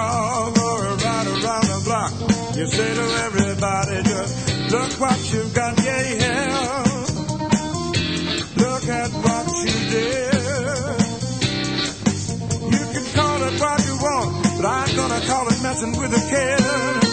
all going right around the block. You say to everybody, just look what you've got, yeah. Look at what you did. You can call it what you want, but I'm gonna call it messing with a kid.